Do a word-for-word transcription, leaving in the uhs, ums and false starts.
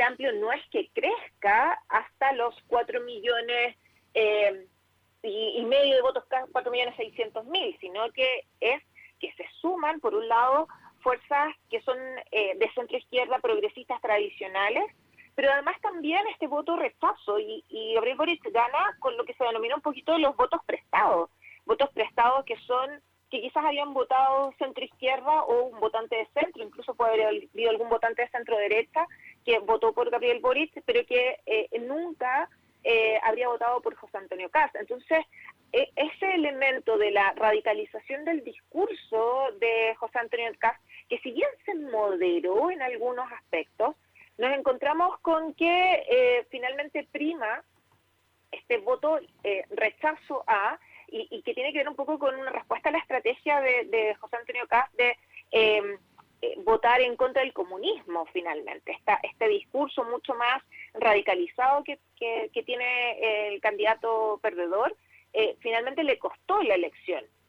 Frente Amplio no es que crezca hasta los cuatro millones eh, y, y medio de votos, cuatro millones seiscientos mil, sino que es que se suman, por un lado, fuerzas que son eh, de centro izquierda, progresistas tradicionales, pero además también este voto rechazo, y, y Gabriel Boric gana con lo que se denomina un poquito los votos prestados, votos prestados que son, que quizás habían votado centro izquierda o un votante de centro, incluso puede haber habido algún votante de centro derecha que votó por Gabriel Boric, pero que eh, nunca eh, habría votado por José Antonio Kast. Entonces, eh, ese elemento de la radicalización del discurso de José Antonio Kast, que si bien se moderó en algunos aspectos, nos encontramos con que eh, finalmente prima este voto eh, rechazo a, y, y que tiene que ver un poco con una respuesta a la estrategia de, de José Antonio Kast de eh, eh, votar en contra del comunismo finalmente. Esta, este discurso mucho más radicalizado que, que, que tiene el candidato perdedor, eh, finalmente le costó la elección.